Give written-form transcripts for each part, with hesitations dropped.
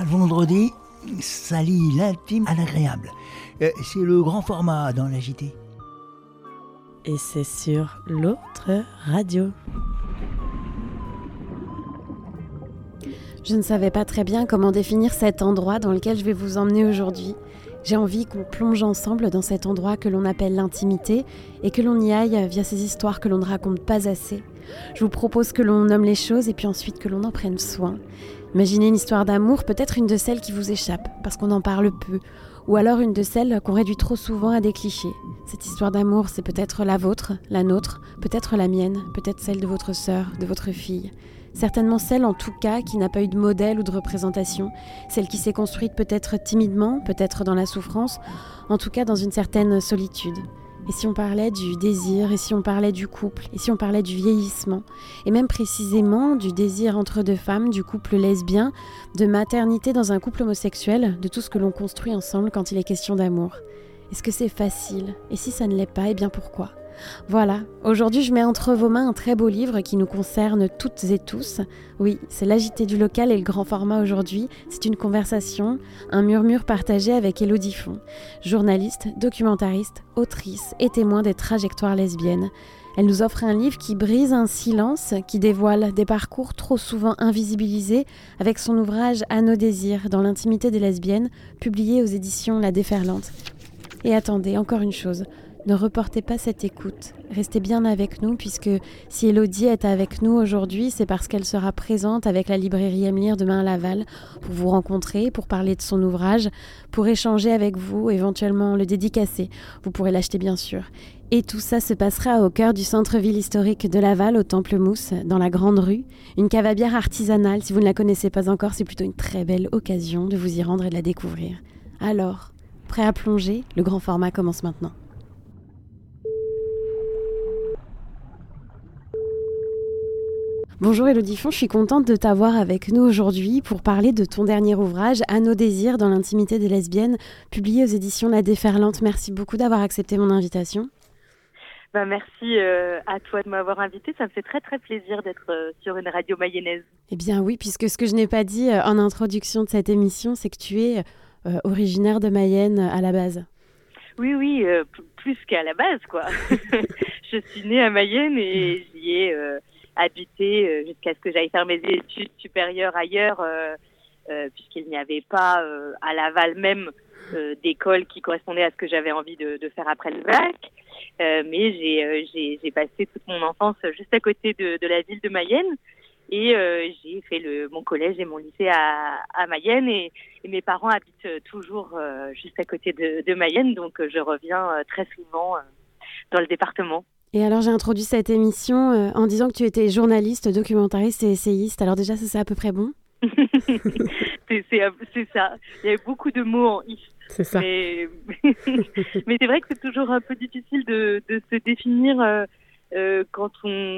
vendredi, ça lie l'intime à l'agréable. C'est le grand format dans la JT. Et c'est sur l'autre radio. Je ne savais pas très bien comment définir cet endroit dans lequel je vais vous emmener aujourd'hui. J'ai envie qu'on plonge ensemble dans cet endroit que l'on appelle l'intimité et que l'on y aille via ces histoires que l'on ne raconte pas assez. Je vous propose que l'on nomme les choses et puis ensuite que l'on en prenne soin. Imaginez une histoire d'amour, peut-être une de celles qui vous échappe parce qu'on en parle peu, ou alors une de celles qu'on réduit trop souvent à des clichés. Cette histoire d'amour, c'est peut-être la vôtre, la nôtre, peut-être la mienne, peut-être celle de votre sœur, de votre fille. Certainement celle, en tout cas, qui n'a pas eu de modèle ou de représentation, celle qui s'est construite peut-être timidement, peut-être dans la souffrance, en tout cas dans une certaine solitude. Et si on parlait du désir, et si on parlait du couple, et si on parlait du vieillissement, et même précisément du désir entre deux femmes, du couple lesbien, de maternité dans un couple homosexuel, de tout ce que l'on construit ensemble quand il est question d'amour. Est-ce que c'est facile ? Et si ça ne l'est pas, eh bien pourquoi ? Voilà, aujourd'hui je mets entre vos mains un très beau livre qui nous concerne toutes et tous. Oui, c'est l'agité du local et le grand format aujourd'hui. C'est une conversation, un murmure partagé avec Élodie Font, journaliste, documentariste, autrice et témoin des trajectoires lesbiennes. Elle nous offre un livre qui brise un silence, qui dévoile des parcours trop souvent invisibilisés avec son ouvrage « À nos désirs » dans l'intimité des lesbiennes, publié aux éditions La Déferlante. Et attendez, encore une chose. Ne reportez pas cette écoute, restez bien avec nous puisque si Élodie est avec nous aujourd'hui, c'est parce qu'elle sera présente avec la librairie Emlir demain à Laval pour vous rencontrer, pour parler de son ouvrage, pour échanger avec vous, éventuellement le dédicacer. Vous pourrez l'acheter bien sûr. Et tout ça se passera au cœur du centre-ville historique de Laval, au Temple Mousse, dans la Grande Rue. Une cave à bière artisanale, si vous ne la connaissez pas encore, c'est plutôt une très belle occasion de vous y rendre et de la découvrir. Alors, prêt à plonger ? Le grand format commence maintenant. Bonjour Élodie Font, je suis contente de t'avoir avec nous aujourd'hui pour parler de ton dernier ouvrage, À nos désirs dans l'intimité des lesbiennes, publié aux éditions La Déferlante. Merci beaucoup d'avoir accepté mon invitation. Merci à toi de m'avoir invitée. Ça me fait très très plaisir d'être sur une radio mayonnaise. Eh bien oui, puisque ce que je n'ai pas dit en introduction de cette émission, c'est que tu es originaire de Mayenne à la base. Oui, plus qu'à la base, quoi. Je suis née à Mayenne et j'y ai habité jusqu'à ce que j'aille faire mes études supérieures ailleurs, puisqu'il n'y avait pas à Laval même d'école qui correspondait à ce que j'avais envie de faire après le bac. Mais j'ai passé toute mon enfance juste à côté de la ville de Mayenne. Et j'ai fait mon collège et mon lycée à Mayenne et mes parents habitent toujours juste à côté de Mayenne, donc je reviens très souvent dans le département. Et alors j'ai introduit cette émission en disant que tu étais journaliste, documentariste et essayiste. Alors déjà ça c'est à peu près bon. c'est ça. Il y a beaucoup de mots en « ist ». C'est ça. Mais c'est vrai que c'est toujours un peu difficile de se définir quand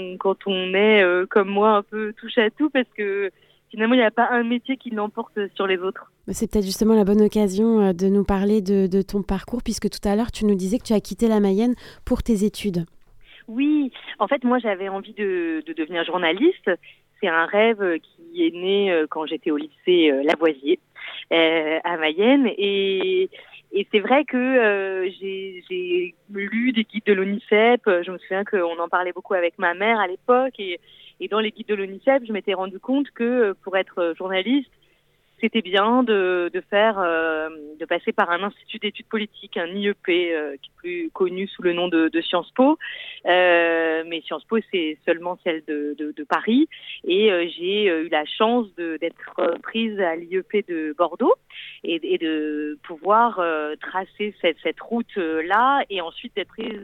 on est comme moi un peu touche à tout, parce que finalement il n'y a pas un métier qui l'emporte sur les autres. C'est peut-être justement la bonne occasion de nous parler de ton parcours, puisque tout à l'heure tu nous disais que tu as quitté la Mayenne pour tes études. Oui, en fait moi j'avais envie de devenir journaliste. C'est un rêve qui est né quand j'étais au lycée Lavoisier à Mayenne et c'est vrai que j'ai lu des guides de l'ONICEP. Je me souviens qu'on en parlait beaucoup avec ma mère à l'époque et dans les guides de l'ONICEP, je m'étais rendu compte que pour être journaliste, c'était bien de passer par un institut d'études politiques, un IEP, qui est plus connu sous le nom de Sciences Po. Mais Sciences Po, c'est seulement celle de Paris. Et j'ai eu la chance d'être prise à l'IEP de Bordeaux et de pouvoir tracer cette route-là et ensuite d'être prise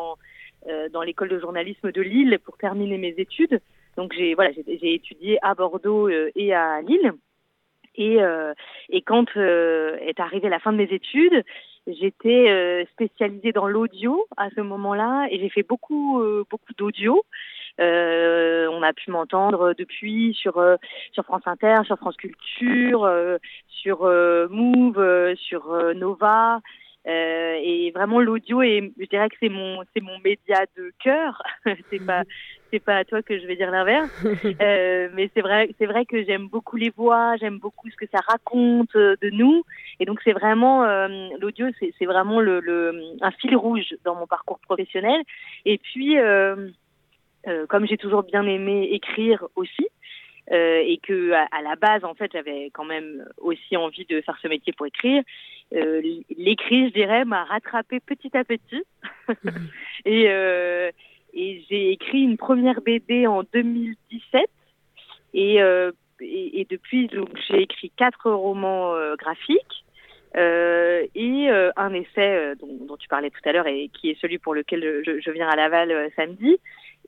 dans l'école de journalisme de Lille pour terminer mes études. Donc j'ai étudié à Bordeaux et à Lille. Et quand est arrivée la fin de mes études, j'étais spécialisée dans l'audio à ce moment-là et j'ai fait beaucoup d'audio. On a pu m'entendre depuis sur France Inter, sur France Culture, sur Move, sur Nova. Et vraiment l'audio, je dirais que c'est mon média de cœur. c'est pas à toi que je vais dire l'inverse. Mais c'est vrai que j'aime beaucoup les voix, j'aime beaucoup ce que ça raconte de nous. Et donc c'est vraiment l'audio, c'est vraiment un fil rouge dans mon parcours professionnel. Et puis comme j'ai toujours bien aimé écrire aussi, et que à la base en fait j'avais quand même aussi envie de faire ce métier pour écrire, l'écrit, je dirais, m'a rattrapé petit à petit. Et j'ai écrit une première BD en 2017 et depuis donc j'ai écrit 4 romans graphiques et un essai dont tu parlais tout à l'heure et qui est celui pour lequel je viens à Laval samedi.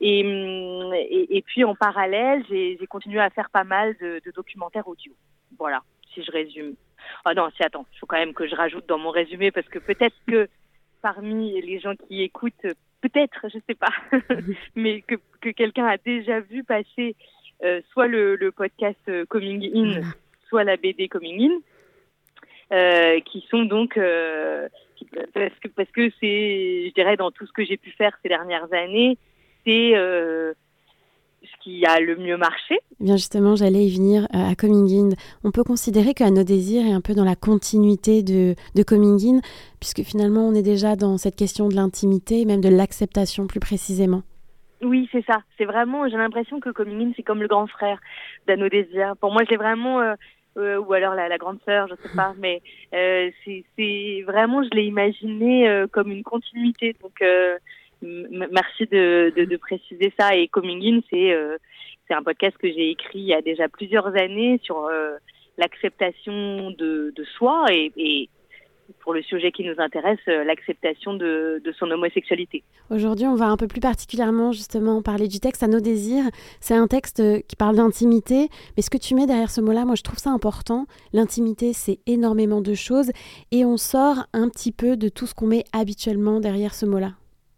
Et puis en parallèle, j'ai continué à faire pas mal de documentaires audio. Voilà, si je résume. Ah non, attends, il faut quand même que je rajoute dans mon résumé parce que peut-être que parmi les gens qui écoutent, peut-être, je sais pas, mais que quelqu'un a déjà vu passer soit le podcast Coming In, soit la BD Coming In, qui sont donc parce que c'est, je dirais, dans tout ce que j'ai pu faire ces dernières années, c'est ce qui a le mieux marché. Eh bien justement, j'allais y venir à Coming In. On peut considérer qu'À nos désirs est un peu dans la continuité de Coming In, puisque finalement on est déjà dans cette question de l'intimité, même de l'acceptation plus précisément. Oui, c'est ça. C'est vraiment, j'ai l'impression que Coming In, c'est comme le grand frère d'À nos désirs. Pour moi, je l'ai vraiment, ou alors la grande sœur, je sais pas, mais c'est vraiment, je l'ai imaginé comme une continuité. Donc merci de préciser ça. Et Coming In, c'est un podcast que j'ai écrit il y a déjà plusieurs années sur l'acceptation de soi et pour le sujet qui nous intéresse, l'acceptation de son homosexualité. Aujourd'hui, on va un peu plus particulièrement justement parler du texte À nos désirs. C'est un texte qui parle d'intimité, mais ce que tu mets derrière ce mot-là, moi je trouve ça important. L'intimité, c'est énormément de choses et on sort un petit peu de tout ce qu'on met habituellement derrière ce mot-là.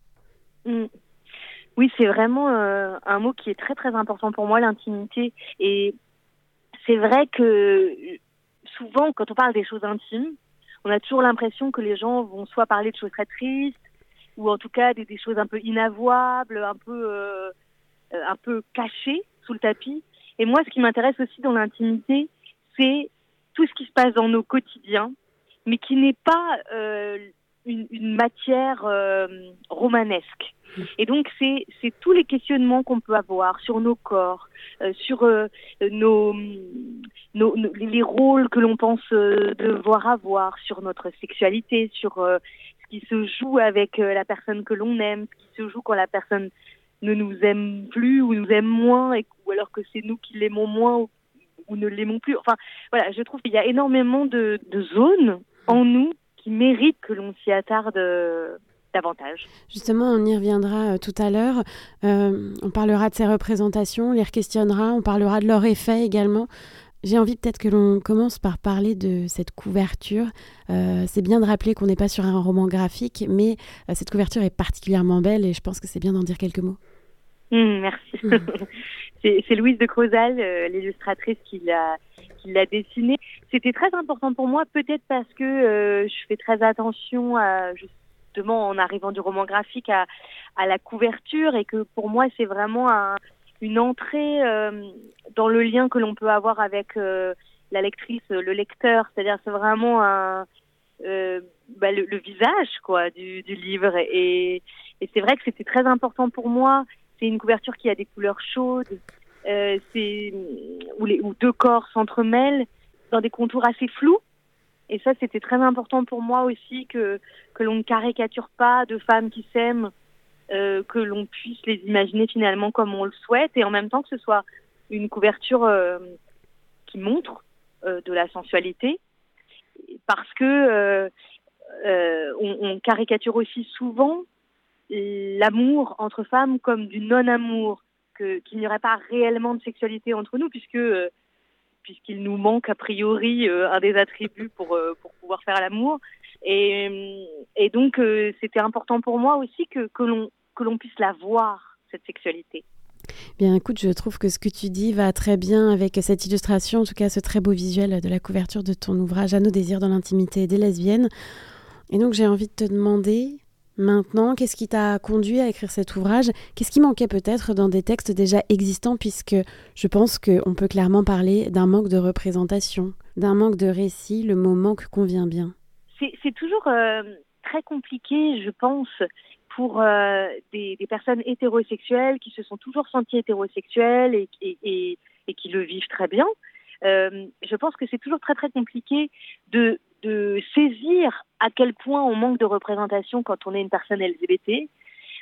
Oui, c'est vraiment un mot qui est très très important pour moi, l'intimité. Et c'est vrai que souvent, quand on parle des choses intimes, on a toujours l'impression que les gens vont soit parler de choses très tristes, ou en tout cas des choses un peu inavouables, un peu cachées sous le tapis. Et moi, ce qui m'intéresse aussi dans l'intimité, c'est tout ce qui se passe dans nos quotidiens, mais qui n'est pas une matière romanesque. Et donc, c'est tous les questionnements qu'on peut avoir sur nos corps, sur les rôles que l'on pense devoir avoir, sur notre sexualité, sur ce qui se joue avec la personne que l'on aime, ce qui se joue quand la personne ne nous aime plus ou nous aime moins, ou alors que c'est nous qui l'aimons moins ou ne l'aimons plus. Enfin, voilà, je trouve qu'il y a énormément de zones en nous qui méritent que l'on s'y attarde davantage. Justement, on y reviendra tout à l'heure. On parlera de ces représentations, on les questionnera, on parlera de leur effet également. J'ai envie peut-être que l'on commence par parler de cette couverture. C'est bien de rappeler qu'on n'est pas sur un roman graphique, mais cette couverture est particulièrement belle et je pense que c'est bien d'en dire quelques mots. Merci. C'est Louise de Crozal, l'illustratrice qui l'a dessinée. C'était très important pour moi, peut-être parce que je fais très attention à, justement, en arrivant du roman graphique à la couverture, et que pour moi, c'est vraiment une entrée dans le lien que l'on peut avoir avec la lectrice, le lecteur. C'est-à-dire, c'est vraiment le visage, quoi, du livre. Et c'est vrai que c'était très important pour moi. C'est une couverture qui a des couleurs chaudes, où deux corps s'entremêlent dans des contours assez flous. Et ça, c'était très important pour moi aussi, que l'on ne caricature pas de femmes qui s'aiment, que l'on puisse les imaginer finalement comme on le souhaite, et en même temps que ce soit une couverture qui montre de la sensualité, parce que on caricature aussi souvent l'amour entre femmes comme du non-amour, qu'il n'y aurait pas réellement de sexualité entre nous, puisqu'il nous manque a priori un des attributs pour pouvoir faire l'amour. Et donc c'était important pour moi aussi que l'on puisse la voir, cette sexualité. Bien, écoute, je trouve que ce que tu dis va très bien avec cette illustration, en tout cas ce très beau visuel de la couverture de ton ouvrage À nos désirs dans l'intimité des lesbiennes. Et donc j'ai envie de te demander maintenant, qu'est-ce qui t'a conduit à écrire cet ouvrage ? Qu'est-ce qui manquait peut-être dans des textes déjà existants, puisque je pense qu'on peut clairement parler d'un manque de représentation, d'un manque de récit, le mot manque convient bien. C'est toujours très compliqué, je pense, pour des personnes hétérosexuelles qui se sont toujours senties hétérosexuelles et qui le vivent très bien. Je pense que c'est toujours très très compliqué de saisir à quel point on manque de représentation quand on est une personne LGBT.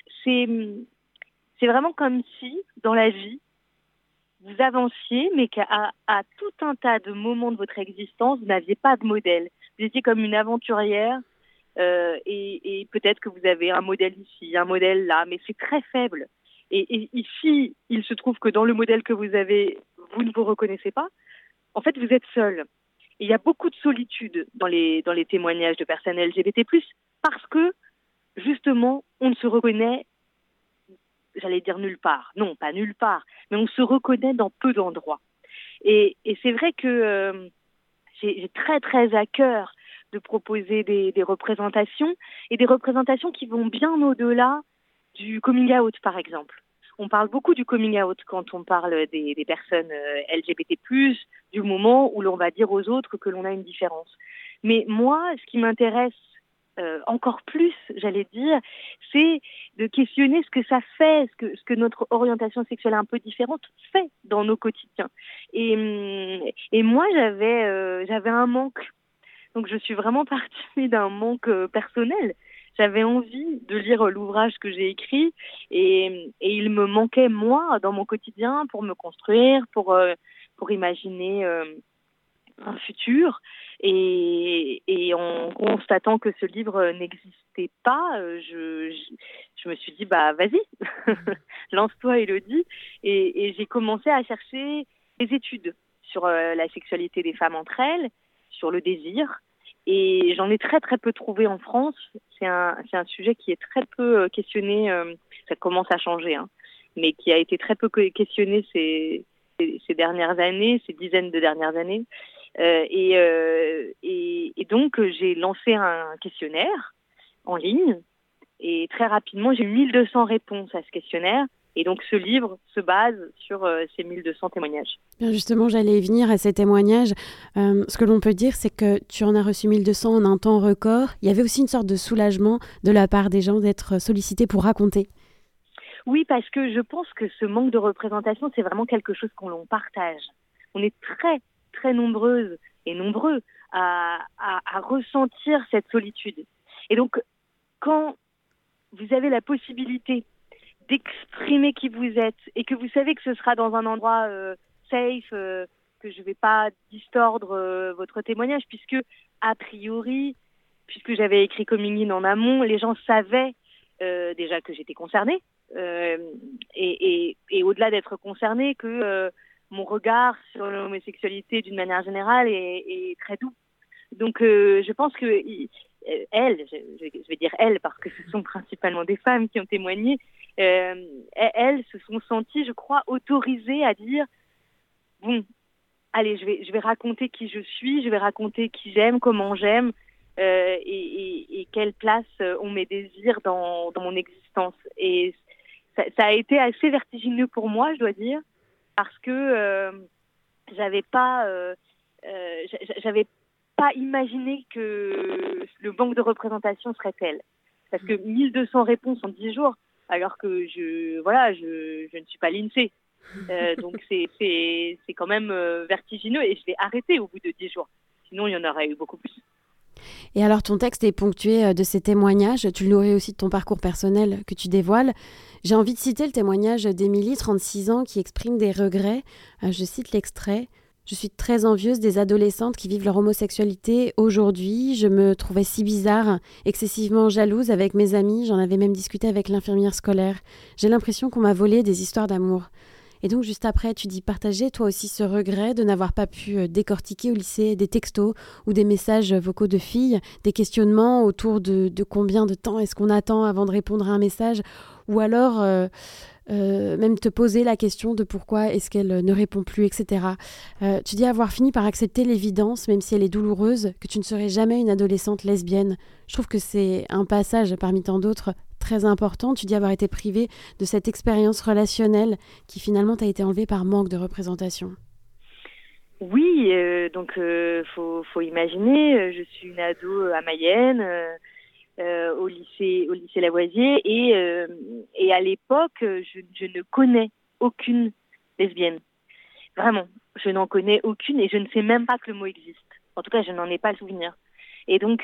C'est vraiment comme si, dans la vie, vous avanciez, mais qu'à tout un tas de moments de votre existence, vous n'aviez pas de modèle. Vous étiez comme une aventurière et peut-être que vous avez un modèle ici, un modèle là, mais c'est très faible. Et ici, il se trouve que dans le modèle que vous avez, vous ne vous reconnaissez pas. En fait, vous êtes seul. Et il y a beaucoup de solitude dans les témoignages de personnes LGBT+, parce que, justement, on ne se reconnaît, j'allais dire nulle part. Non, pas nulle part, mais on se reconnaît dans peu d'endroits. Et c'est vrai que j'ai très, très à cœur de proposer des représentations, et des représentations qui vont bien au-delà du coming out, par exemple. On parle beaucoup du coming out quand on parle des personnes LGBT+, du moment où l'on va dire aux autres que l'on a une différence. Mais moi, ce qui m'intéresse encore plus, j'allais dire, c'est de questionner ce que ça fait, ce que notre orientation sexuelle un peu différente fait dans nos quotidiens. Et moi, j'avais un manque. Donc, je suis vraiment partie d'un manque personnel. J'avais envie de lire l'ouvrage que j'ai écrit et il me manquait, moi, dans mon quotidien, pour me construire, pour imaginer un futur. Et en constatant que ce livre n'existait pas, je me suis dit, bah vas-y, lance-toi Élodie. Et j'ai commencé à chercher des études sur la sexualité des femmes entre elles, sur le désir. Et j'en ai très très peu trouvé en France. C'est un sujet qui est très peu questionné, ça commence à changer, hein, mais qui a été très peu questionné ces dernières années, ces dizaines de dernières années. Et donc j'ai lancé un questionnaire en ligne et très rapidement j'ai eu 1200 réponses à ce questionnaire. Et donc, ce livre se base sur ces 1200 témoignages. Bien justement, j'allais y venir à ces témoignages. Ce que l'on peut dire, c'est que tu en as reçu 1200 en un temps record. Il y avait aussi une sorte de soulagement de la part des gens d'être sollicités pour raconter. Oui, parce que je pense que ce manque de représentation, c'est vraiment quelque chose qu'on partage. On est très, très nombreuses et nombreux à ressentir cette solitude. Et donc, quand vous avez la possibilité d'exprimer qui vous êtes et que vous savez que ce sera dans un endroit safe, que je ne vais pas distordre votre témoignage, puisque a priori, puisque j'avais écrit Coming In en amont, les gens savaient déjà que j'étais concernée et au-delà d'être concernée, que mon regard sur l'homosexualité d'une manière générale est très doux. Donc je pense que elles, je vais dire elles parce que ce sont principalement des femmes qui ont témoigné, elles se sont senties, je crois, autorisées à dire bon, allez, je vais raconter qui je suis, je vais raconter qui j'aime, comment j'aime et quelle place ont mes désirs dans mon existence. Et ça a été assez vertigineux pour moi, je dois dire, parce que j'avais pas imaginé que le manque de représentation serait tel. Parce que 1200 réponses en 10 jours, alors que je ne suis pas l'INSEE. Donc c'est quand même vertigineux et je l'ai arrêté au bout de 10 jours. Sinon, il y en aurait eu beaucoup plus. Et alors, ton texte est ponctué de ces témoignages. Tu le nourris aussi de ton parcours personnel que tu dévoiles. J'ai envie de citer le témoignage d'Émilie, 36 ans, qui exprime des regrets. Je cite l'extrait. « Je suis très envieuse des adolescentes qui vivent leur homosexualité aujourd'hui. Je me trouvais si bizarre, excessivement jalouse avec mes amis. J'en avais même discuté avec l'infirmière scolaire. J'ai l'impression qu'on m'a volé des histoires d'amour. » Et donc, juste après, tu dis partager toi aussi ce regret de n'avoir pas pu décortiquer au lycée des textos ou des messages vocaux de filles, des questionnements autour de combien de temps est-ce qu'on attend avant de répondre à un message, ou alors même te poser la question de pourquoi est-ce qu'elle ne répond plus, etc. Tu dis avoir fini par accepter l'évidence, même si elle est douloureuse, que tu ne serais jamais une adolescente lesbienne. Je trouve que c'est un passage parmi tant d'autres très important. Tu dis avoir été privée de cette expérience relationnelle qui finalement t'a été enlevée par manque de représentation. Oui, donc faut imaginer, je suis une ado à Mayenne, au lycée Lavoisier, et à l'époque, je ne connais aucune lesbienne. Vraiment, je n'en connais aucune et je ne sais même pas que le mot existe. En tout cas, je n'en ai pas le souvenir. Et donc,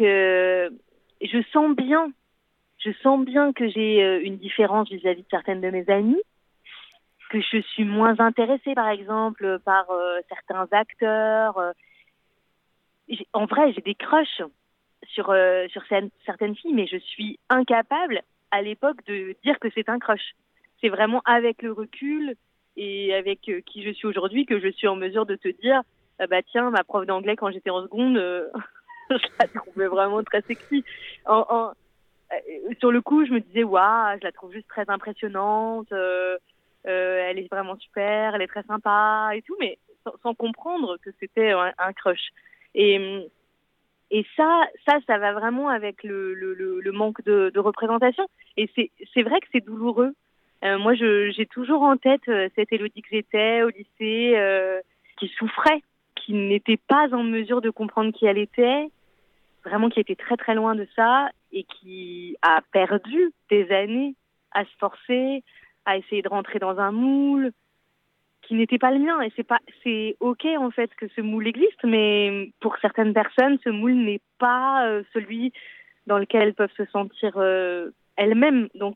je sens bien que j'ai une différence vis-à-vis de certaines de mes amies, que je suis moins intéressée, par exemple, par certains acteurs. En vrai, j'ai des crushs sur certaines filles, mais je suis incapable, à l'époque, de dire que c'est un crush. C'est vraiment avec le recul et avec qui je suis aujourd'hui que je suis en mesure de te dire bah tiens, ma prof d'anglais quand j'étais en seconde, je la trouvais vraiment très sexy. Sur le coup, je me disais waouh, je la trouve juste très impressionnante. Elle est vraiment super, elle est très sympa et tout, mais sans comprendre que c'était un crush. Et, et ça va vraiment avec le manque de représentation. Et c'est vrai que c'est douloureux. Moi, j'ai toujours en tête cette Élodie que j'étais au lycée, qui souffrait, qui n'était pas en mesure de comprendre qui elle était, vraiment qui était très très loin de ça, et qui a perdu des années à se forcer, à essayer de rentrer dans un moule qui n'était pas le mien. Et c'est ok en fait que ce moule existe, mais pour certaines personnes, ce moule n'est pas celui dans lequel elles peuvent se sentir elles-mêmes. Donc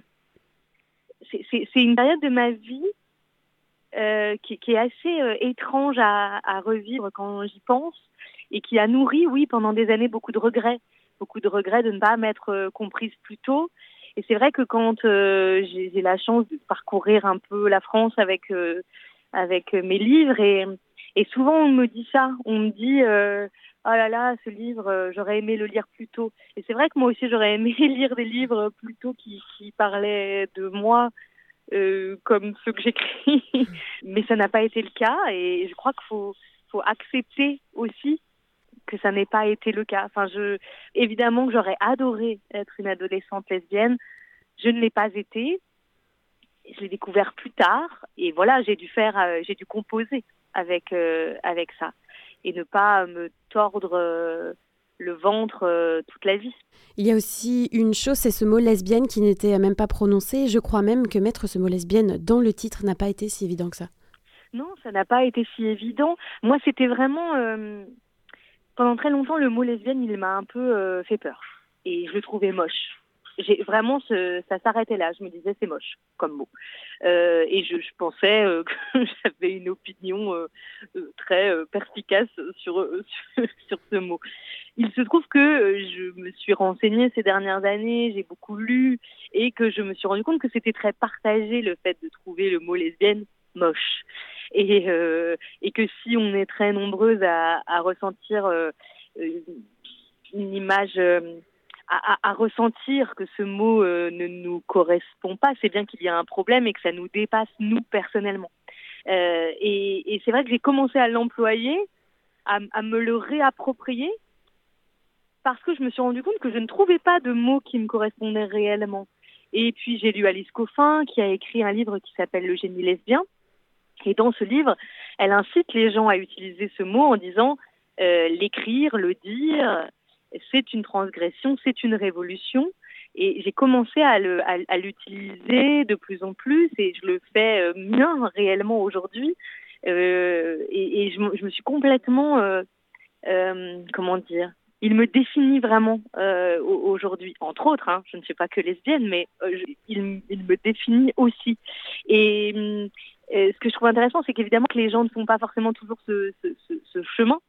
c'est une période de ma vie qui est assez étrange à revivre quand j'y pense, et qui a nourri, oui, pendant des années beaucoup de regrets de ne pas m'être comprise plus tôt. Et c'est vrai que quand j'ai la chance de parcourir un peu la France avec mes livres, et souvent on me dit ça, on me dit oh là là, ce livre, j'aurais aimé le lire plus tôt. Et c'est vrai que moi aussi j'aurais aimé lire des livres plus tôt qui parlaient de moi, comme ceux que j'écris, mais ça n'a pas été le cas, et je crois qu'il faut accepter aussi que ça n'ait pas été le cas. Enfin, évidemment que j'aurais adoré être une adolescente lesbienne, je ne l'ai pas été, je l'ai découvert plus tard, et voilà, j'ai dû composer avec ça, et ne pas me tordre le ventre toute la vie. Il y a aussi une chose, c'est ce mot lesbienne qui n'était même pas prononcé. Je crois même que mettre ce mot lesbienne dans le titre n'a pas été si évident que ça. Non, ça n'a pas été si évident. Moi, c'était vraiment... pendant très longtemps, le mot lesbienne, il m'a un peu fait peur. Et je le trouvais moche. Ça s'arrêtait là. Je me disais, c'est moche comme mot. Et je pensais que j'avais une opinion très perspicace sur ce mot. Il se trouve que je me suis renseignée ces dernières années, j'ai beaucoup lu, et que je me suis rendu compte que c'était très partagé, le fait de trouver le mot lesbienne moche. Et que si on est très nombreuses à ressentir une image, à ressentir que ce mot ne nous correspond pas, c'est bien qu'il y a un problème et que ça nous dépasse, nous, personnellement. Et c'est vrai que j'ai commencé à l'employer, à me le réapproprier, parce que je me suis rendu compte que je ne trouvais pas de mots qui me correspondaient réellement. Et puis j'ai lu Alice Coffin, qui a écrit un livre qui s'appelle Le génie lesbien. Et dans ce livre, elle incite les gens à utiliser ce mot en disant l'écrire, le dire, c'est une transgression, c'est une révolution. Et j'ai commencé à l'utiliser de plus en plus, et je le fais mien réellement aujourd'hui. Et je me suis complètement, comment dire, il me définit vraiment aujourd'hui, entre autres. Hein, je ne suis pas que lesbienne, mais il me définit aussi. Et ce que je trouve intéressant, c'est qu'évidemment que les gens ne font pas forcément toujours ce chemin.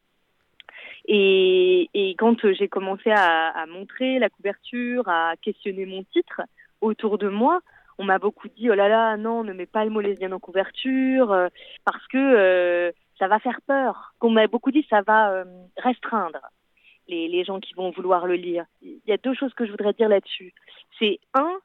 Et quand j'ai commencé à montrer la couverture, à questionner mon titre autour de moi, on m'a beaucoup dit « Oh là là, non, ne mets pas le mot lesbienne en couverture, parce que ça va faire peur. » Qu'on m'a beaucoup dit « Ça va restreindre les gens qui vont vouloir le lire. » Il y a deux choses que je voudrais dire là-dessus. C'est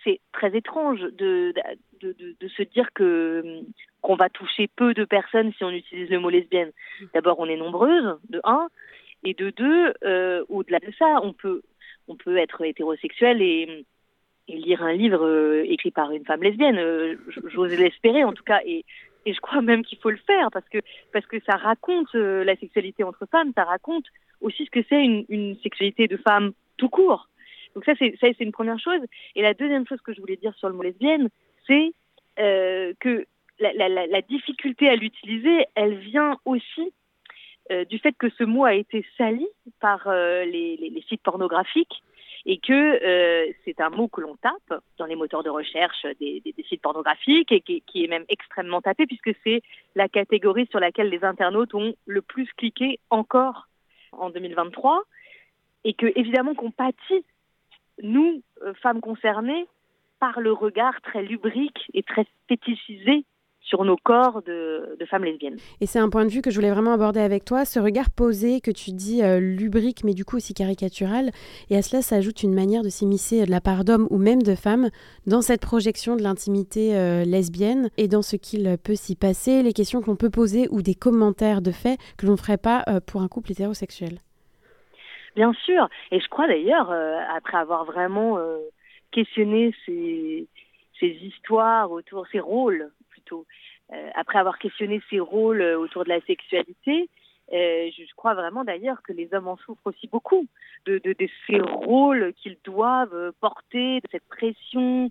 c'est très étrange de se dire qu'on va toucher peu de personnes si on utilise le mot lesbienne. D'abord, on est nombreuses, de un, et de deux, au-delà de ça, on peut être hétérosexuel et lire un livre écrit par une femme lesbienne. J'ose l'espérer en tout cas, et je crois même qu'il faut le faire parce que ça raconte la sexualité entre femmes, ça raconte aussi ce que c'est une sexualité de femme tout court. Donc ça c'est une première chose. Et la deuxième chose que je voulais dire sur le mot lesbienne, c'est que la difficulté à l'utiliser, elle vient aussi du fait que ce mot a été sali par les sites pornographiques et que c'est un mot que l'on tape dans les moteurs de recherche des sites pornographiques et qui est même extrêmement tapé puisque c'est la catégorie sur laquelle les internautes ont le plus cliqué encore en 2023 et que évidemment qu'on pâtit, nous, femmes concernées, par le regard très lubrique et très fétichisé sur nos corps de femmes lesbiennes. Et c'est un point de vue que je voulais vraiment aborder avec toi, ce regard posé que tu dis lubrique mais du coup aussi caricatural, et à cela s'ajoute une manière de s'immiscer de la part d'hommes ou même de femmes dans cette projection de l'intimité lesbienne et dans ce qu'il peut s'y passer, les questions que l'on peut poser ou des commentaires de fait que l'on ne ferait pas pour un couple hétérosexuel. Bien sûr, et je crois d'ailleurs, après avoir vraiment questionné ces histoires autour, ces rôles plutôt, après avoir questionné ces rôles autour de la sexualité, je crois vraiment d'ailleurs que les hommes en souffrent aussi beaucoup de ces rôles qu'ils doivent porter, de cette pression,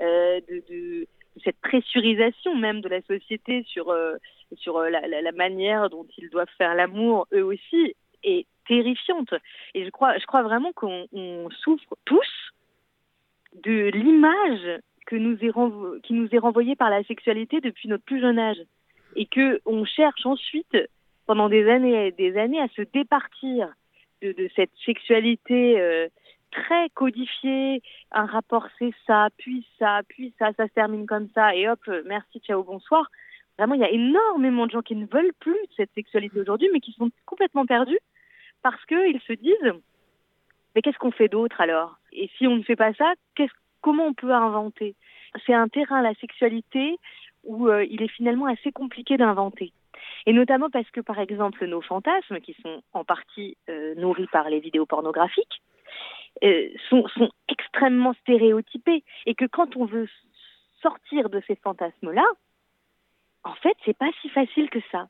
de cette pressurisation même de la société sur la manière dont ils doivent faire l'amour eux aussi est terrifiante. Et je crois vraiment qu'on souffre tous de l'image qui nous est renvoyée par la sexualité depuis notre plus jeune âge. Et qu'on cherche ensuite, pendant des années et des années, à se départir de cette sexualité très codifiée. Un rapport, c'est ça, puis ça se termine comme ça, et hop, merci, ciao, bonsoir. Vraiment, il y a énormément de gens qui ne veulent plus de cette sexualité aujourd'hui, mais qui sont complètement perdus parce qu'ils se disent mais qu'est-ce qu'on fait d'autre alors ? Et si on ne fait pas ça, comment on peut inventer ? C'est un terrain, la sexualité, où il est finalement assez compliqué d'inventer. Et notamment parce que, par exemple, nos fantasmes, qui sont en partie nourris par les vidéos pornographiques, sont extrêmement stéréotypés. Et que quand on veut sortir de ces fantasmes-là, en fait, c'est pas si facile que ça.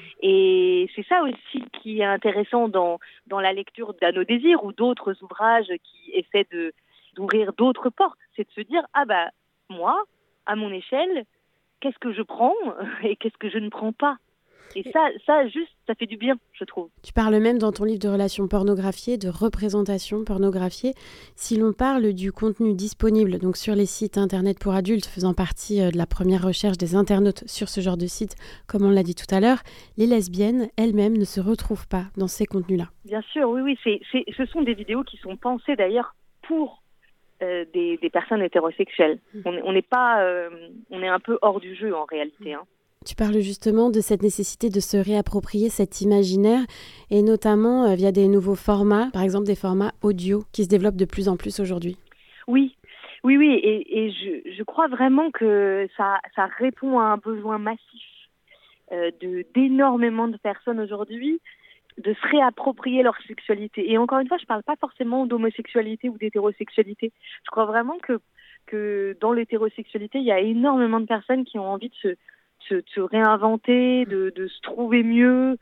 Et c'est ça aussi qui est intéressant dans la lecture d'À nos désirs ou d'autres ouvrages qui essaient d'ouvrir d'autres portes. C'est de se dire, ah bah, moi, à mon échelle, qu'est-ce que je prends et qu'est-ce que je ne prends pas ? Et ça fait du bien, je trouve. Tu parles même dans ton livre de relations pornographiées, de représentation pornographiée. Si l'on parle du contenu disponible donc sur les sites internet pour adultes, faisant partie de la première recherche des internautes sur ce genre de site, comme on l'a dit tout à l'heure, les lesbiennes elles-mêmes ne se retrouvent pas dans ces contenus-là. Bien sûr, oui. Ce sont des vidéos qui sont pensées d'ailleurs pour des personnes hétérosexuelles. On n'est pas, on est un peu hors du jeu en réalité, hein. Tu parles justement de cette nécessité de se réapproprier cet imaginaire et notamment via des nouveaux formats, par exemple des formats audio qui se développent de plus en plus aujourd'hui. Oui, et je crois vraiment que ça répond à un besoin massif d'énormément de personnes aujourd'hui de se réapproprier leur sexualité. Et encore une fois, je ne parle pas forcément d'homosexualité ou d'hétérosexualité. Je crois vraiment que dans l'hétérosexualité, il y a énormément de personnes qui ont envie de se réinventer, de se trouver mieux,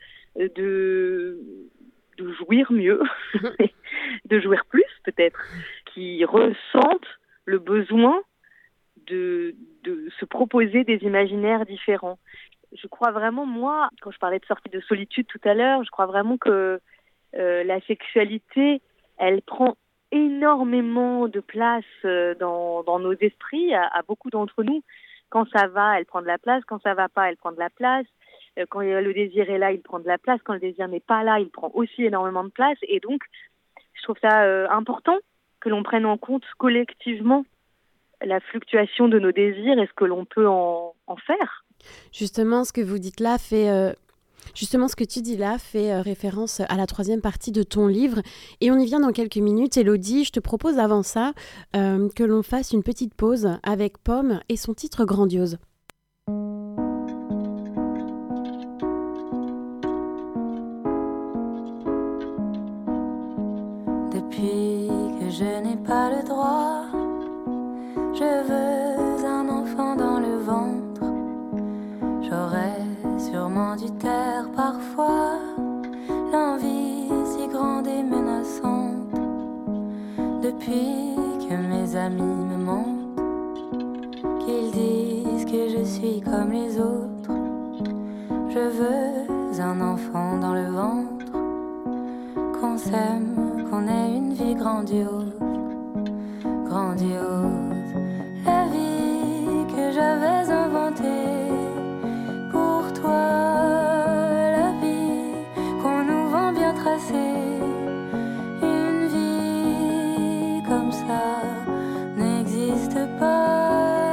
de jouir mieux, de jouir plus peut-être, qui ressentent le besoin de se proposer des imaginaires différents. Je crois vraiment, moi, quand je parlais de sortie de solitude tout à l'heure, je crois vraiment que la sexualité, elle prend énormément de place dans nos esprits, à beaucoup d'entre nous. Quand ça va, elle prend de la place. Quand ça va pas, elle prend de la place. Quand le désir est là, il prend de la place. Quand le désir n'est pas là, il prend aussi énormément de place. Et donc, je trouve ça important que l'on prenne en compte collectivement la fluctuation de nos désirs et ce que l'on peut en faire. Justement, ce que vous dites là fait Justement, ce que tu dis là fait référence à la troisième partie de ton livre et on y vient dans quelques minutes. Élodie, je te propose avant ça que l'on fasse une petite pause avec Pomme et son titre grandiose. Depuis que je n'ai pas le droit, je veux un enfant dans le ventre. J'aurais sûrement dû taire parfois l'envie si grande et menaçante. Depuis que mes amis me mentent, qu'ils disent que je suis comme les autres, je veux un enfant dans le ventre, qu'on s'aime, qu'on ait une vie grandiose, grandiose. La vie que j'avais inventée pour toi, la vie qu'on nous vend bien tracée, une vie comme ça n'existe pas.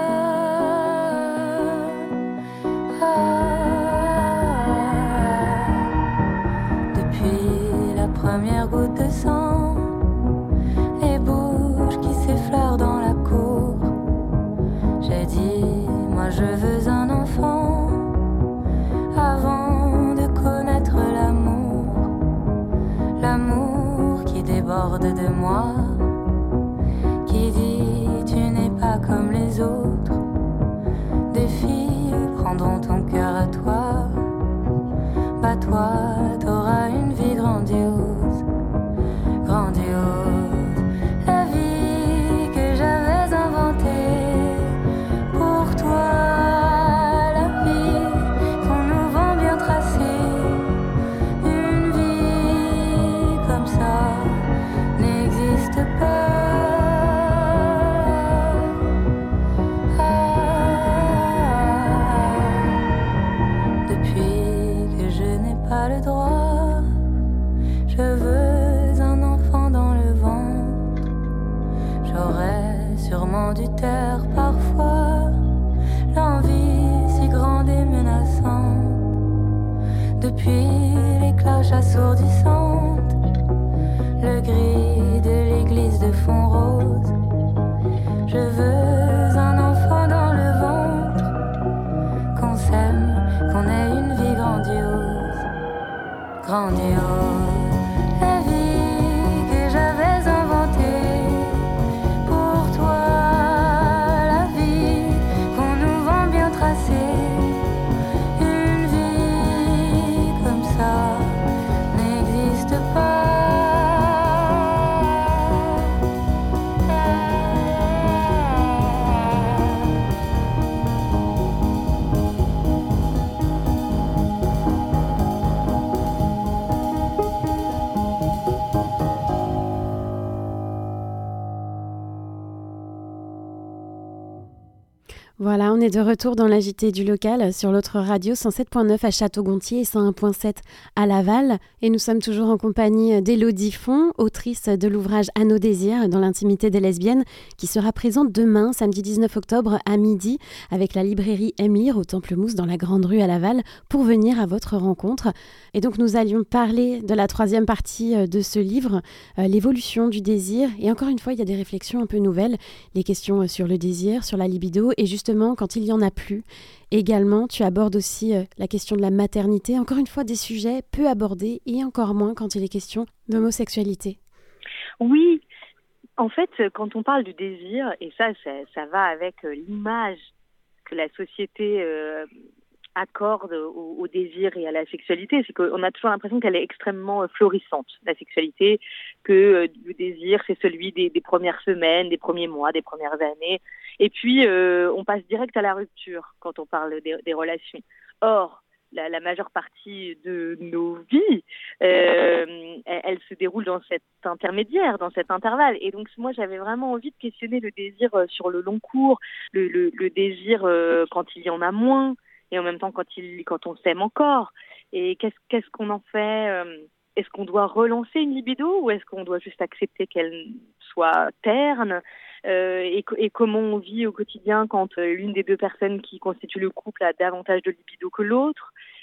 Depuis la première goutte de sang, les bouches qui s'effleurent dans la cour, j'ai dit, moi je veux un enfant avant de connaître l'amour, l'amour qui déborde de moi, qui dit tu n'es pas comme les autres. Des filles prendront ton cœur à toi, bah toi t'auras une vie grandiose, grandiose. La vie que j'avais inventée pour toi, la vie qu'on nous vend bien tracée, une vie comme ça n'existe pas. Depuis que je n'ai pas le droit, je veux un enfant dans le ventre. J'aurais sûrement dû taire parfois l'envie si grande et menaçante. Depuis les cloches assourdissantes, le gris de l'église de fond rose, je veux un enfant dans le ventre, qu'on s'aime, qu'on ait une vie grandiose, grandiose. La vie que j'avais inventée pour toi, la vie qu'on nous vend bien tracée, une vie comme ça n'existe pas. Voilà, on est de retour dans la JT du local sur l'autre radio 107.9 à Château-Gontier et 101.7 à Laval. Et nous sommes toujours en compagnie d'Élodie Font, autrice de l'ouvrage À nos désirs dans l'intimité des lesbiennes, qui sera présente demain, samedi 19 octobre à midi, avec la librairie Émir au Temple-Mousse dans la Grande Rue à Laval, pour venir à votre rencontre. Et donc nous allions parler de la troisième partie de ce livre, l'évolution du désir. Et encore une fois, il y a des réflexions un peu nouvelles, les questions sur le désir, sur la libido, et justement quand il n'y en a plus. Également, tu abordes aussi la question de la maternité, encore une fois des sujets peu abordés et encore moins quand il est question d'homosexualité. Oui, en fait, quand on parle du désir, et ça va avec l'image que la société accorde au désir et à la sexualité, c'est qu'on a toujours l'impression qu'elle est extrêmement florissante, la sexualité, que le désir, c'est celui des premières semaines, des premiers mois, des premières années. Et puis, on passe direct à la rupture quand on parle des relations. Or, la majeure partie de nos vies, elle se déroule dans cet intermédiaire, dans cet intervalle. Et donc, moi, j'avais vraiment envie de questionner le désir sur le long cours, le désir quand il y en a moins, et en même temps quand on s'aime encore. Et qu'est-ce qu'on en fait Est-ce qu'on doit relancer une libido ou est-ce qu'on doit juste accepter qu'elle soit terne et comment on vit au quotidien quand l'une des deux personnes qui constituent le couple a davantage de libido que l'autre.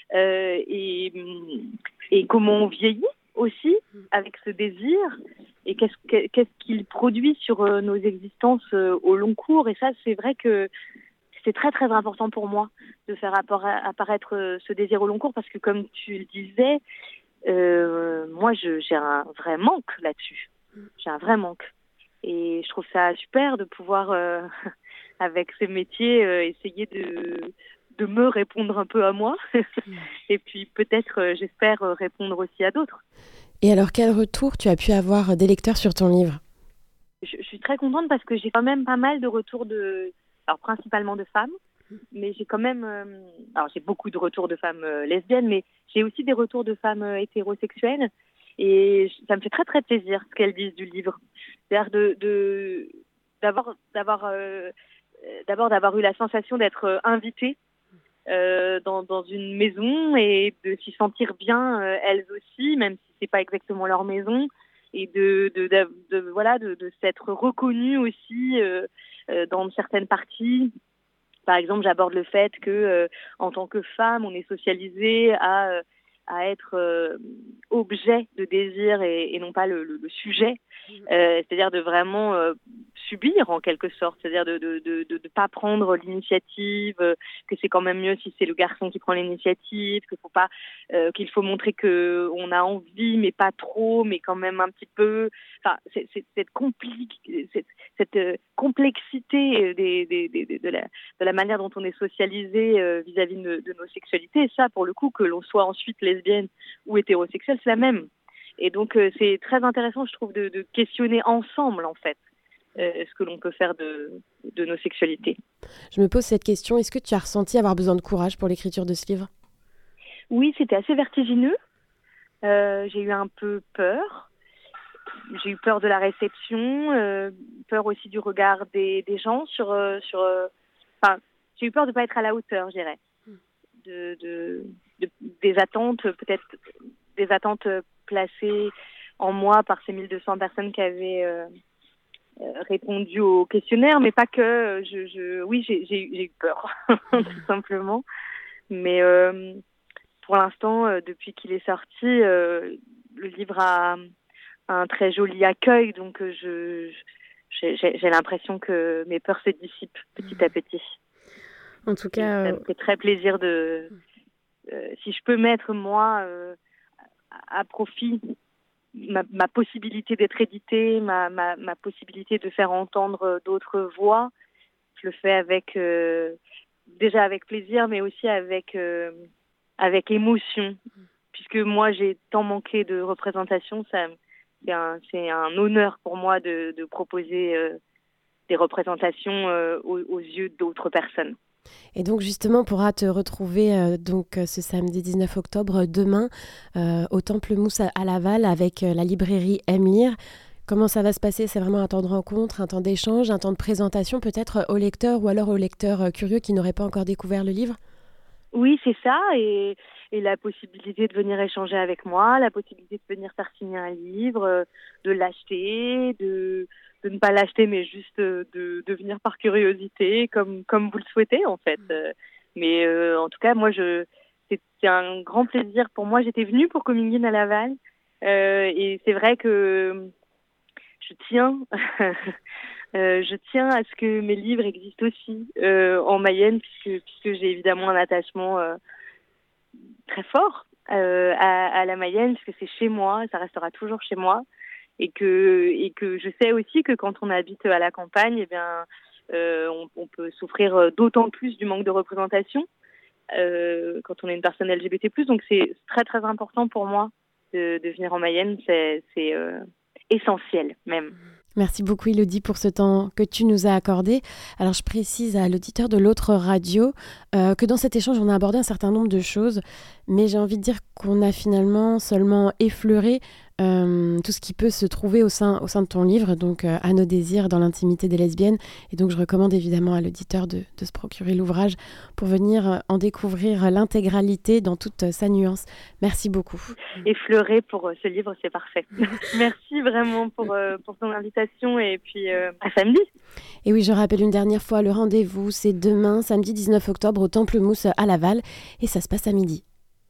et comment on vieillit aussi avec ce désir et qu'est-ce qu'il produit sur nos existences au long cours. Et ça, c'est vrai que c'est très très important pour moi de faire apparaître ce désir au long cours, parce que comme tu le disais, moi j'ai un vrai manque là-dessus. J'ai un vrai manque. Et je trouve ça super de pouvoir, avec ce métier, essayer de me répondre un peu à moi. Et puis peut-être, j'espère, répondre aussi à d'autres. Et alors, quel retour tu as pu avoir des lecteurs sur ton livre ? Je suis très contente parce que j'ai quand même pas mal de retours alors principalement de femmes, mais j'ai quand même, alors j'ai beaucoup de retours de femmes lesbiennes, mais j'ai aussi des retours de femmes hétérosexuelles, et ça me fait très très plaisir ce qu'elles disent du livre. C'est-à-dire d'avoir eu la sensation d'être invitée dans une maison et de s'y sentir bien elles aussi, même si c'est pas exactement leur maison, et de s'être reconnues aussi dans certaines parties. Par exemple, j'aborde le fait que en tant que femme, on est socialisé à être objet de désir et non pas le sujet, c'est-à-dire de vraiment subir en quelque sorte, c'est-à-dire de pas prendre l'initiative, que c'est quand même mieux si c'est le garçon qui prend l'initiative, qu'il faut montrer que on a envie mais pas trop, mais quand même un petit peu. Enfin, cette complexité de la manière dont on est socialisé vis-à-vis de nos sexualités. Et ça, pour le coup, que l'on soit ensuite lesbienne ou hétérosexuelle, c'est la même. Et donc, c'est très intéressant, je trouve, de questionner ensemble, en fait, ce que l'on peut faire de nos sexualités. Je me pose cette question, est-ce que tu as ressenti avoir besoin de courage pour l'écriture de ce livre ? Oui, c'était assez vertigineux. J'ai eu un peu peur. J'ai eu peur de la réception, peur aussi du regard des gens enfin, j'ai eu peur de ne pas être à la hauteur, je dirais, des attentes, peut-être des attentes placées en moi par ces 1200 personnes qui avaient répondu au questionnaire, mais pas que. Oui, j'ai eu peur, tout simplement. Mais pour l'instant, depuis qu'il est sorti, le livre a un très joli accueil, donc j'ai l'impression que mes peurs se dissipent petit à petit. En tout cas, ça me fait très plaisir si je peux mettre moi à profit ma possibilité d'être éditée, ma possibilité de faire entendre d'autres voix. Je le fais déjà avec plaisir, mais aussi avec émotion, puisque moi j'ai tant manqué de représentation. C'est un honneur pour moi de proposer des représentations aux yeux d'autres personnes. Et donc justement, on pourra te retrouver ce samedi 19 octobre, demain, au Temple Mousse à Laval avec la librairie Aime Lire. Comment ça va se passer ? C'est vraiment un temps de rencontre, un temps d'échange, un temps de présentation peut-être aux lecteurs ou alors aux lecteurs curieux qui n'auraient pas encore découvert le livre ? Oui, c'est ça, et la possibilité de venir échanger avec moi, la possibilité de venir faire signer un livre, de l'acheter, de ne pas l'acheter, mais juste de venir par curiosité, comme vous le souhaitez en fait. Mais en tout cas, moi, c'est un grand plaisir pour moi. J'étais venue pour Coming In à Laval, et c'est vrai que je tiens à ce que mes livres existent aussi en Mayenne, puisque j'ai évidemment un attachement très fort à la Mayenne, puisque c'est chez moi, ça restera toujours chez moi, et que je sais aussi que quand on habite à la campagne, eh bien, on peut souffrir d'autant plus du manque de représentation quand on est une personne LGBT+. Donc c'est très très important pour moi de venir en Mayenne, c'est essentiel même. Merci beaucoup Élodie pour ce temps que tu nous as accordé. Alors je précise à l'auditeur de l'autre radio que dans cet échange on a abordé un certain nombre de choses, mais j'ai envie de dire qu'on a finalement seulement effleuré tout ce qui peut se trouver au sein de ton livre, donc à nos désirs dans l'intimité des lesbiennes. Et donc je recommande évidemment à l'auditeur de se procurer l'ouvrage pour venir en découvrir l'intégralité dans toute sa nuance. Merci beaucoup. Effleurer pour ce livre, c'est parfait. Merci vraiment pour ton invitation, et puis à samedi. Et oui, je rappelle une dernière fois, le rendez-vous c'est demain, samedi 19 octobre au Temple Mousse à Laval, et ça se passe à midi.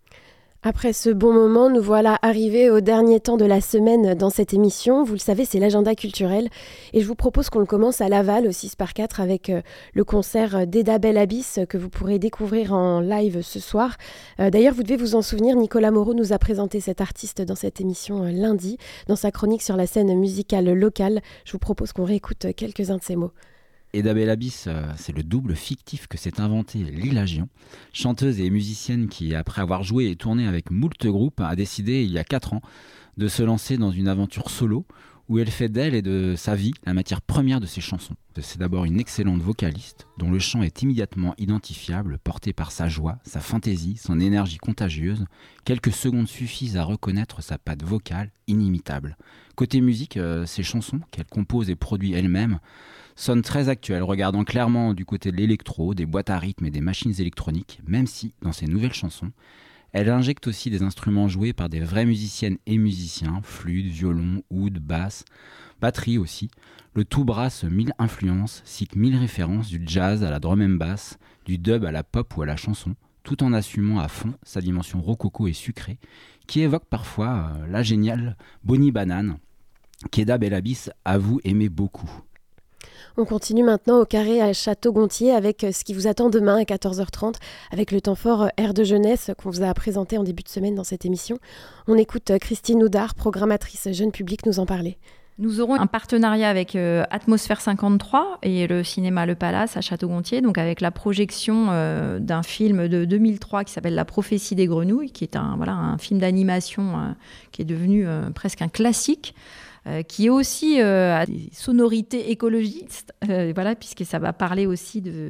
Après ce bon moment, nous voilà arrivés au dernier temps de la semaine dans cette émission. Vous le savez, c'est l'agenda culturel. Et je vous propose qu'on le commence à Laval, au 6x4, avec le concert d'Eda Bel Abyss que vous pourrez découvrir en live ce soir. D'ailleurs, vous devez vous en souvenir, Nicolas Moreau nous a présenté cet artiste dans cette émission lundi, dans sa chronique sur la scène musicale locale. Je vous propose qu'on réécoute quelques-uns de ses mots. Eda Bel Abyss, c'est le double fictif que s'est inventé Lila Gion, chanteuse et musicienne qui, après avoir joué et tourné avec moult groupes, a décidé il y a 4 ans de se lancer dans une aventure solo où elle fait d'elle et de sa vie la matière première de ses chansons. C'est d'abord une excellente vocaliste dont le chant est immédiatement identifiable, porté par sa joie, sa fantaisie, son énergie contagieuse. Quelques secondes suffisent à reconnaître sa patte vocale inimitable. Côté musique, ses chansons, qu'elle compose et produit elle-même, sonne très actuelle, regardant clairement du côté de l'électro, des boîtes à rythme et des machines électroniques, même si, dans ses nouvelles chansons, elle injecte aussi des instruments joués par des vraies musiciennes et musiciens, flûte, violon, oud, basse, batterie aussi. Le tout brasse 1000 influences, cite 1000 références du jazz à la drum and bass, du dub à la pop ou à la chanson, tout en assumant à fond sa dimension rococo et sucrée, qui évoque parfois la géniale Bonnie Banane, qu'Eda Bel Abyss avoue aimer beaucoup. On continue maintenant au Carré à Château-Gontier avec ce qui vous attend demain à 14h30 avec le temps fort Air de jeunesse qu'on vous a présenté en début de semaine dans cette émission. On écoute Christine Houdard, programmatrice jeune public, nous en parler. Nous aurons un partenariat avec Atmosphère 53 et le cinéma Le Palace à Château-Gontier, donc avec la projection d'un film de 2003 qui s'appelle La prophétie des grenouilles, qui est un film d'animation qui est devenu presque un classique. Qui est aussi à des sonorités écologistes, puisque ça va parler aussi de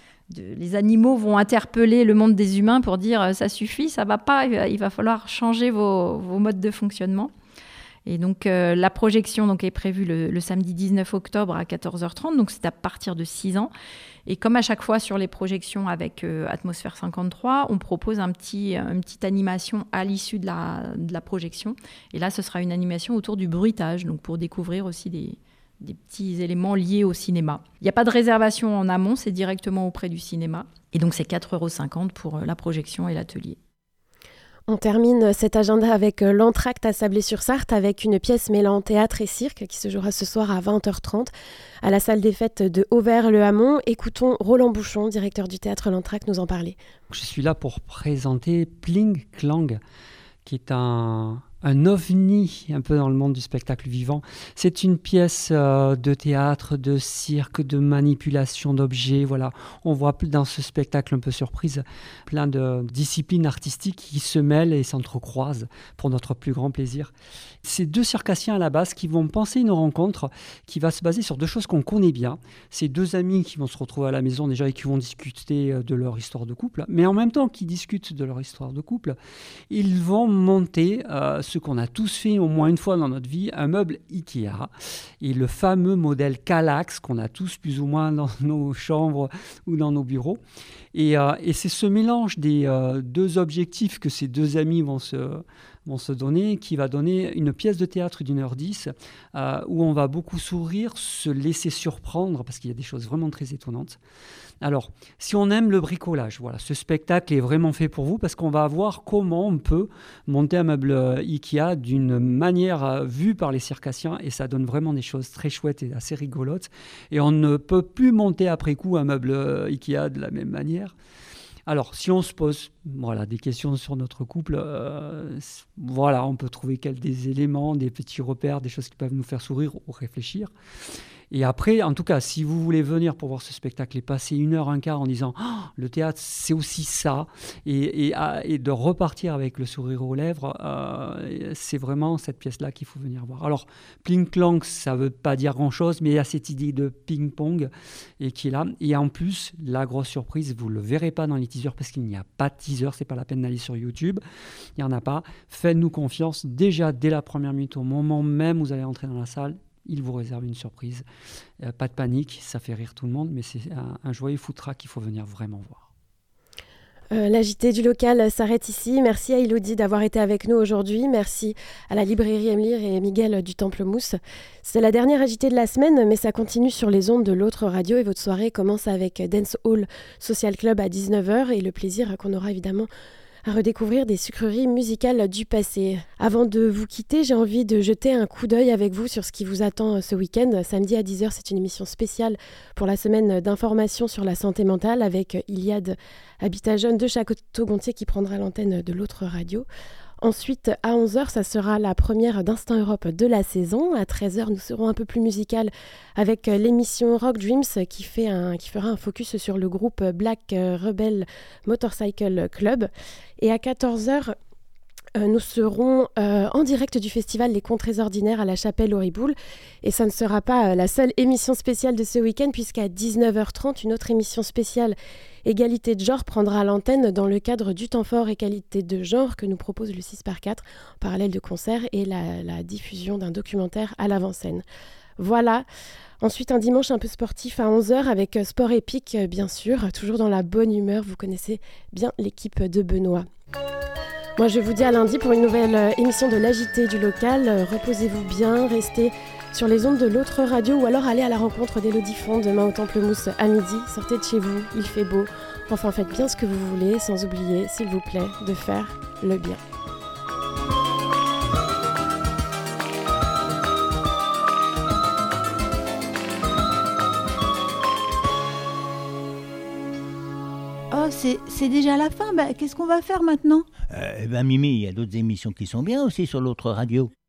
les animaux vont interpeller le monde des humains pour dire ça suffit, ça va pas, il va falloir changer vos modes de fonctionnement. Et donc la projection est prévue le samedi 19 octobre à 14h30, donc c'est à partir de 6 ans. Et comme à chaque fois sur les projections avec Atmosphère 53, on propose une petite animation à l'issue de la projection. Et là, ce sera une animation autour du bruitage, donc pour découvrir aussi des petits éléments liés au cinéma. Il n'y a pas de réservation en amont, c'est directement auprès du cinéma. Et donc c'est 4,50 € pour la projection et l'atelier. On termine cet agenda avec l'Entracte à Sablé-sur-Sarthe avec une pièce mêlant théâtre et cirque qui se jouera ce soir à 20h30 à la salle des fêtes de Auvers-le-Hamon. Écoutons Roland Bouchon, directeur du théâtre L'Entracte, nous en parler. Je suis là pour présenter Pling Clang, qui est un ovni un peu dans le monde du spectacle vivant. C'est une pièce de théâtre, de cirque, de manipulation d'objets. Voilà. On voit dans ce spectacle un peu surprise plein de disciplines artistiques qui se mêlent et s'entrecroisent pour notre plus grand plaisir. C'est 2 circassiens à la base qui vont penser une rencontre qui va se baser sur 2 choses qu'on connaît bien. C'est 2 amis qui vont se retrouver à la maison déjà et qui vont discuter de leur histoire de couple. Mais en même temps qu'ils discutent de leur histoire de couple, ils vont monter ce qu'on a tous fait au moins une fois dans notre vie, un meuble Ikea. Et le fameux modèle Kallax qu'on a tous plus ou moins dans nos chambres ou dans nos bureaux. Et c'est ce mélange des 2 objectifs que ces 2 amis vont se donner, qui va donner une pièce de théâtre d'1h10 où on va beaucoup sourire, se laisser surprendre, parce qu'il y a des choses vraiment très étonnantes. Alors, si on aime le bricolage, voilà, ce spectacle est vraiment fait pour vous, parce qu'on va voir comment on peut monter un meuble Ikea d'une manière vue par les circassiens, et ça donne vraiment des choses très chouettes et assez rigolotes. Et on ne peut plus monter après coup un meuble Ikea de la même manière. Alors, si on se pose des questions sur notre couple, on peut trouver des éléments, des petits repères, des choses qui peuvent nous faire sourire ou réfléchir. Et après, en tout cas, si vous voulez venir pour voir ce spectacle et passer 1 heure, un quart en disant « le théâtre, c'est aussi ça », et de repartir avec le sourire aux lèvres, c'est vraiment cette pièce-là qu'il faut venir voir. Alors, Pling Clang, ça ne veut pas dire grand-chose, mais il y a cette idée de ping-pong et qui est là. Et en plus, la grosse surprise, vous ne le verrez pas dans les teasers parce qu'il n'y a pas de teaser, ce n'est pas la peine d'aller sur YouTube. Il n'y en a pas. Faites-nous confiance. Déjà, dès la première minute, au moment même où vous allez entrer dans la salle, il vous réserve une surprise. Pas de panique, ça fait rire tout le monde, mais c'est un joyeux foutraque qu'il faut venir vraiment voir. La JT du local s'arrête ici. Merci à Elodie d'avoir été avec nous aujourd'hui. Merci à la librairie Emlir et Miguel du Temple Mousse. C'est la dernière AJT de la semaine, mais ça continue sur les ondes de l'autre radio et votre soirée commence avec Dance Hall Social Club à 19h et le plaisir qu'on aura évidemment à redécouvrir des sucreries musicales du passé. Avant de vous quitter, j'ai envie de jeter un coup d'œil avec vous sur ce qui vous attend ce week-end. Samedi à 10h, c'est une émission spéciale pour la semaine d'information sur la santé mentale avec Iliade Habitat Jeune de Château-Gontier qui prendra l'antenne de l'autre radio. Ensuite, à 11h, ça sera la première d'Instant Europe de la saison. À 13h, nous serons un peu plus musical avec l'émission Rock Dreams qui fera un focus sur le groupe Black Rebel Motorcycle Club. Et à 14h, nous serons en direct du festival Les Contrées Ordinaires à la Chapelle-Auriboul. Et ça ne sera pas la seule émission spéciale de ce week-end puisqu'à 19h30, une autre émission spéciale Égalité de genre prendra l'antenne dans le cadre du temps fort Égalité de genre que nous propose le 6x4 en parallèle de concerts et la diffusion d'un documentaire à l'avant-scène. Voilà. Ensuite, un dimanche un peu sportif à 11h avec Sport Épique, bien sûr. Toujours dans la bonne humeur, vous connaissez bien l'équipe de Benoît. Moi, je vous dis à lundi pour une nouvelle émission de l'Agité du local. Reposez-vous bien, restez sur les ondes de l'autre radio ou alors allez à la rencontre d'Élodie Font demain au Templemousse à midi. Sortez de chez vous, il fait beau. Enfin, faites bien ce que vous voulez, sans oublier, s'il vous plaît, de faire le bien. Oh, c'est déjà la fin. Qu'est-ce qu'on va faire maintenant ? Mimi, il y a d'autres émissions qui sont bien aussi sur l'autre radio.